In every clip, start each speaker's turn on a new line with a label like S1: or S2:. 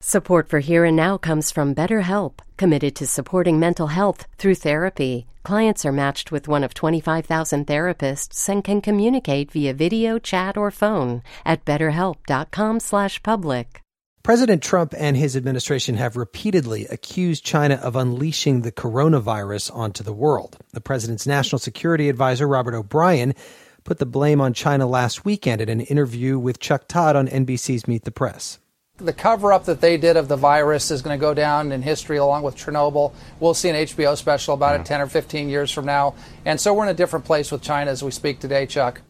S1: Support for Here and Now comes from BetterHelp, committed to supporting mental health through therapy. Clients are matched with one of 25,000 therapists and can communicate via video, chat, or phone at betterhelp.com/public.
S2: President Trump and his administration have repeatedly accused China of unleashing the coronavirus onto the world. The president's national security advisor, Robert O'Brien, put the blame on China last weekend in an interview with Chuck Todd on NBC's Meet the Press.
S3: The cover-up that they did of the virus is going to go down in history along with Chernobyl. We'll see an HBO special about it 10 or 15 years from now. And so we're in a different place with China as we speak today, Chuck.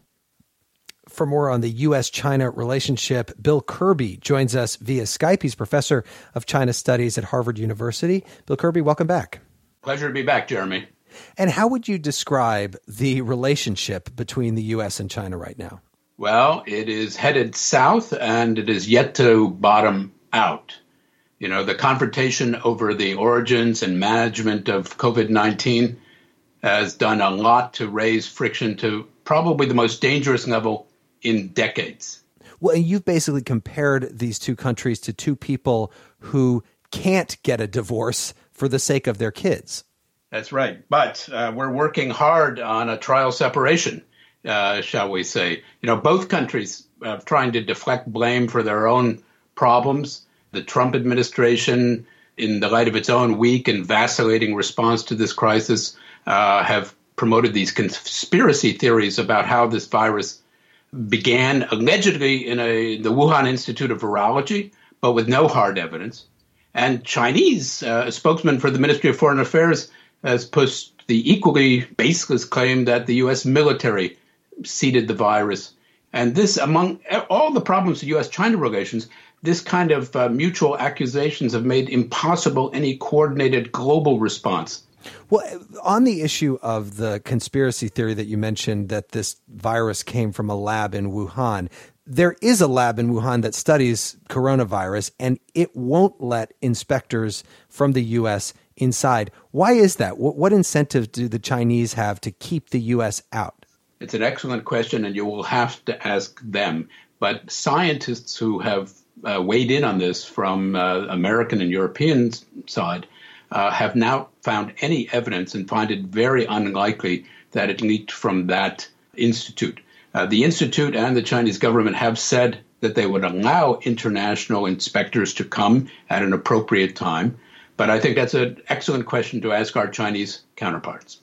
S2: For more on the U.S.-China relationship, Bill Kirby joins us via Skype. He's professor of China Studies at Harvard University. Bill Kirby, welcome back.
S4: Pleasure to be back, Jeremy.
S2: And how would you describe the relationship between the U.S. and China right now?
S4: Well, it is headed south, and it is yet to bottom out. You know, the confrontation over the origins and management of COVID-19 has done a lot to raise friction to probably the most dangerous level in decades.
S2: Well, and you've basically compared these two countries to two people who can't get a divorce for the sake of their kids.
S4: That's right. But we're working hard on a trial separation. Shall we say. You know, both countries are trying to deflect blame for their own problems. The Trump administration, in the light of its own weak and vacillating response to this crisis, have promoted these conspiracy theories about how this virus began allegedly in the Wuhan Institute of Virology, but with no hard evidence. And Chinese spokesman for the Ministry of Foreign Affairs has pushed the equally baseless claim that the U.S. military seeded the virus. And this, among all the problems of U.S.-China relations, this kind of mutual accusations have made impossible any coordinated global response.
S2: Well, on the issue of the conspiracy theory that you mentioned that this virus came from a lab in Wuhan, there is a lab in Wuhan that studies coronavirus, and it won't let inspectors from the U.S. inside. Why is that? What incentive do the Chinese have to keep the U.S. out?
S4: It's an excellent question, and you will have to ask them. But scientists who have weighed in on this from American and European side have now found any evidence and find it very unlikely that it leaked from that institute. The institute and the Chinese government have said that they would allow international inspectors to come at an appropriate time. But I think that's an excellent question to ask our Chinese counterparts.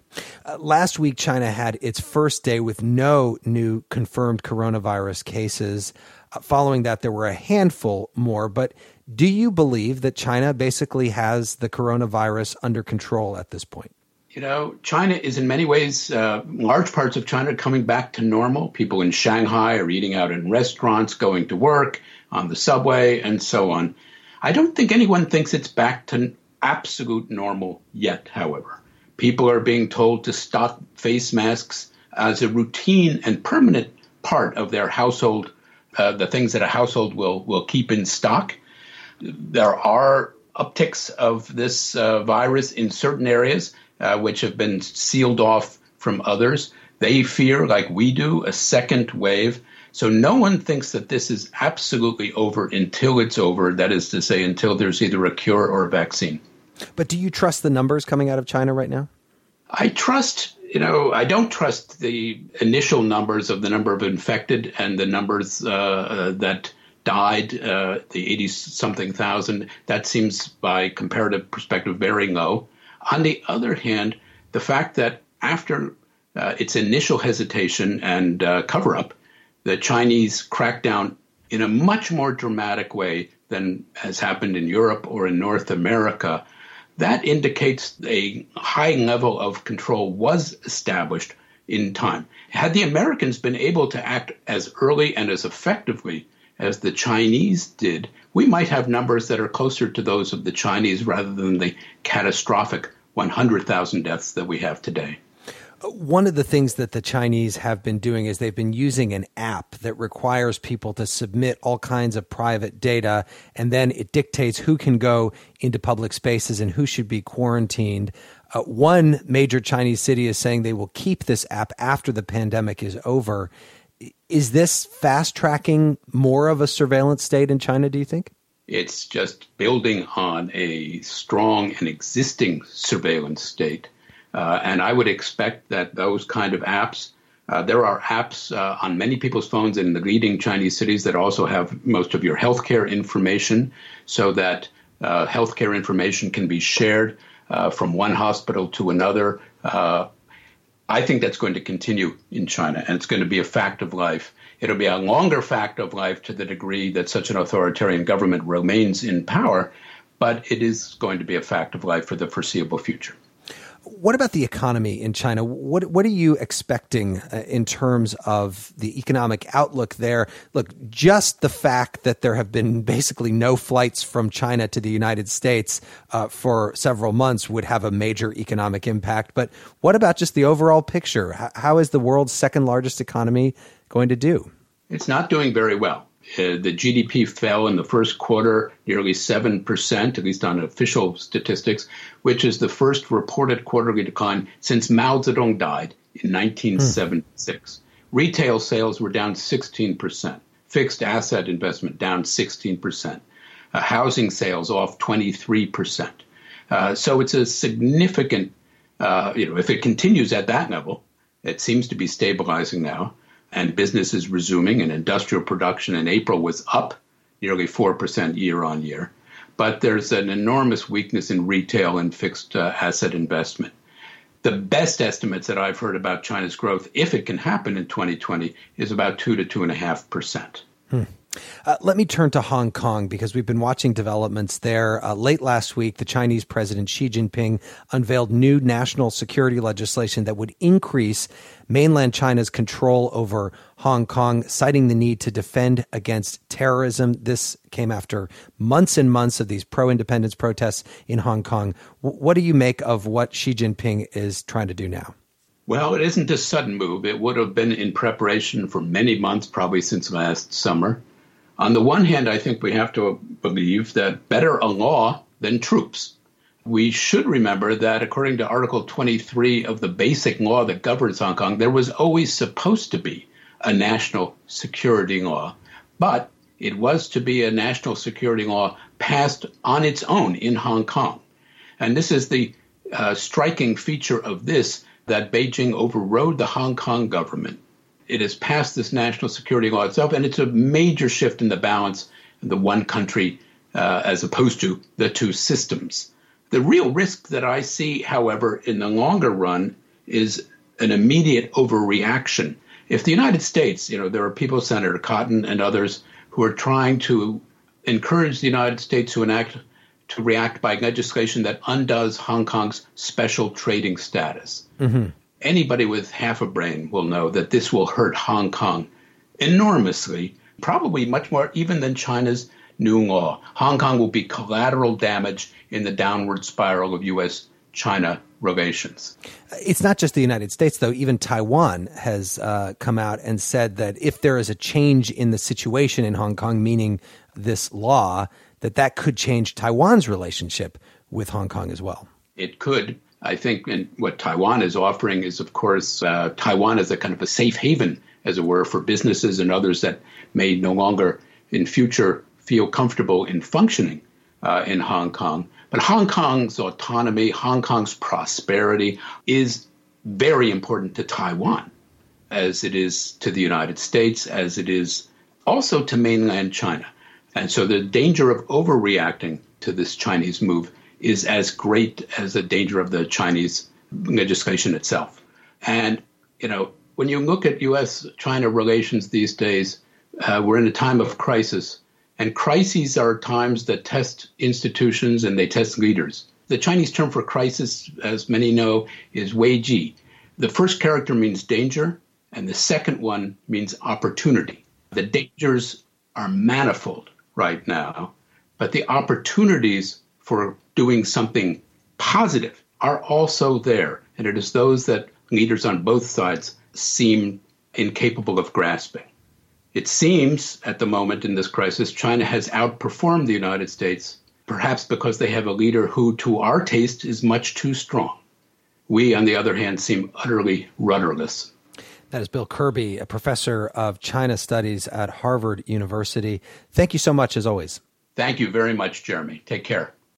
S2: Last week, China had its first day with no new confirmed coronavirus cases. Following that, there were a handful more. But do you believe that China basically has the coronavirus under control at this point?
S4: You know, China is in many ways, large parts of China are coming back to normal. People in Shanghai are eating out in restaurants, going to work, on the subway, and so on. I don't think anyone thinks it's back to absolute normal yet, however. People are being told to stock face masks as a routine and permanent part of their household, the things that a household will keep in stock. There are upticks of this virus in certain areas, which have been sealed off from others. They fear, like we do, a second wave. So no one thinks that this is absolutely over until it's over. That is to say, until there's either a cure or a vaccine.
S2: But do you trust the numbers coming out of China right now?
S4: I don't trust the initial numbers of the number of infected and the numbers that died, the 80-something thousand. That seems, by comparative perspective, very low. On the other hand, the fact that after its initial hesitation and cover-up, the Chinese cracked down in a much more dramatic way than has happened in Europe or in North America, that indicates a high level of control was established in time. Had the Americans been able to act as early and as effectively as the Chinese did, we might have numbers that are closer to those of the Chinese rather than the catastrophic 100,000 deaths that we have today.
S2: One of the things that the Chinese have been doing is they've been using an app that requires people to submit all kinds of private data, and then it dictates who can go into public spaces and who should be quarantined. One major Chinese city is saying they will keep this app after the pandemic is over. Is this fast-tracking more of a surveillance state in China, do you think?
S4: It's just building on a strong and existing surveillance state. And I would expect that those kind of apps, there are apps on many people's phones in the leading Chinese cities that also have most of your healthcare information, so that healthcare information can be shared from one hospital to another. I think that's going to continue in China, and it's going to be a fact of life. It'll be a longer fact of life to the degree that such an authoritarian government remains in power, but it is going to be a fact of life for the foreseeable future.
S2: What about the economy in China? What are you expecting in terms of the economic outlook there? Look, just the fact that there have been basically no flights from China to the United States for several months would have a major economic impact. But what about just the overall picture? How is the world's second largest economy going to do?
S4: It's not doing very well. The GDP fell in the first quarter nearly 7%, at least on official statistics, which is the first reported quarterly decline since Mao Zedong died in 1976. Retail sales were down 16%. Fixed asset investment down 16%. Housing sales off 23%. So it's a significant, if it continues at that level, it seems to be stabilizing now, and business is resuming, and industrial production in April was up nearly 4% year on year. But there's an enormous weakness in retail and fixed asset investment. The best estimates that I've heard about China's growth, if it can happen in 2020, is about 2 to 2.5%.
S2: Let me turn to Hong Kong, because we've been watching developments there. Late last week, the Chinese President Xi Jinping unveiled new national security legislation that would increase mainland China's control over Hong Kong, citing the need to defend against terrorism. This came after months and months of these pro-independence protests in Hong Kong. What do you make of what Xi Jinping is trying to do now?
S4: Well, it isn't a sudden move. It would have been in preparation for many months, probably since last summer. On the one hand, I think we have to believe that better a law than troops. We should remember that according to Article 23 of the basic law that governs Hong Kong, there was always supposed to be a national security law, but it was to be a national security law passed on its own in Hong Kong. And this is the striking feature of this, that Beijing overrode the Hong Kong government. It has passed this national security law itself, and it's a major shift in the balance of the one country as opposed to the two systems. The real risk that I see, however, in the longer run is an immediate overreaction. If the United States, there are people, Senator Cotton and others, who are trying to encourage the United States to react by legislation that undoes Hong Kong's special trading status. Mm-hmm. Anybody with half a brain will know that this will hurt Hong Kong enormously, probably much more even than China's new law. Hong Kong will be collateral damage in the downward spiral of U.S.-China relations.
S2: It's not just the United States, though. Even Taiwan has come out and said that if there is a change in the situation in Hong Kong, meaning this law, that could change Taiwan's relationship with Hong Kong as well.
S4: It could. I think and what Taiwan is offering is, of course, Taiwan is a kind of a safe haven, as it were, for businesses and others that may no longer in future feel comfortable in functioning in Hong Kong. But Hong Kong's autonomy, Hong Kong's prosperity is very important to Taiwan, as it is to the United States, as it is also to mainland China. And so the danger of overreacting to this Chinese move is as great as the danger of the Chinese legislation itself. And, when you look at U.S.-China relations these days, we're in a time of crisis. And crises are times that test institutions and they test leaders. The Chinese term for crisis, as many know, is Weiji. The first character means danger, and the second one means opportunity. The dangers are manifold right now, but the opportunities for doing something positive are also there. And it is those that leaders on both sides seem incapable of grasping. It seems at the moment in this crisis, China has outperformed the United States, perhaps because they have a leader who, to our taste, is much too strong. We, on the other hand, seem utterly rudderless.
S2: That is Bill Kirby, a professor of China studies at Harvard University. Thank you so much, as always.
S4: Thank you very much, Jeremy. Take care.